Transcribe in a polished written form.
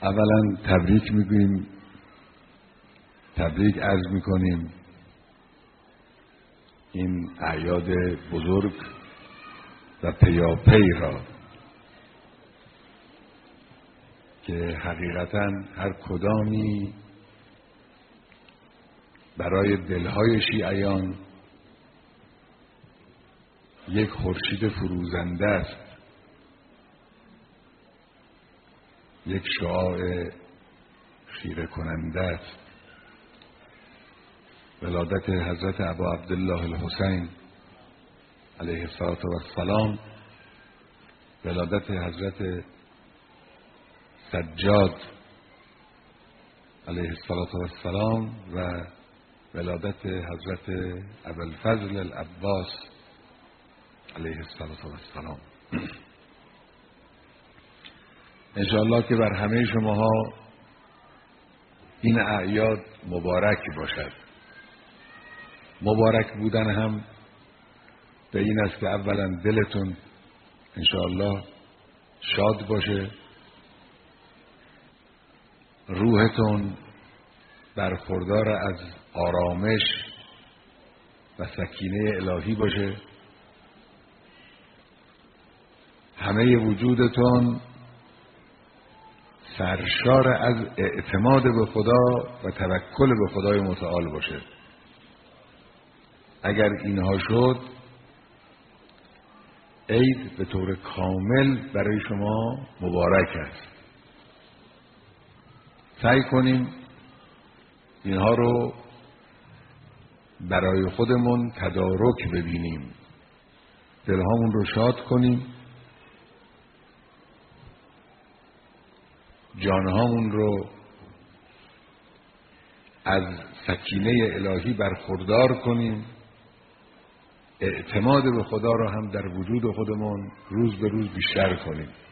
اولا تبریک میگوییم، تبریک عرض میکنیم این اعیاد بزرگ و پیاپی را که حقیقتا هر کدامی برای دلهای شیعیان یک خورشید فروزنده است، یک شعاع خیره کننده است. ولادت حضرت ابا عبدالله الحسین علیه السلام، ولادت حضرت سجاد علیه السلام و ولادت حضرت ابوالفضل العباس علیه السلام. انشاءالله که بر همه شماها این اعیاد مبارک باشد. مبارک بودن هم به این است که اولا دلتون انشاءالله شاد باشه، روحتون برخوردار از آرامش و سکینه الهی باشه، همه وجودتون سرشار از اعتماد به خدا و توکل به خدای متعال باشه. اگر اینها شد، عید به طور کامل برای شما مبارک است. سعی کنیم اینها رو برای خودمون تدارک ببینیم، دلهامون رو شاد کنیم، جانهامون رو از سکینه الهی برخوردار کنیم، اعتماد به خدا رو هم در وجود خودمون روز به روز بیشتر کنیم.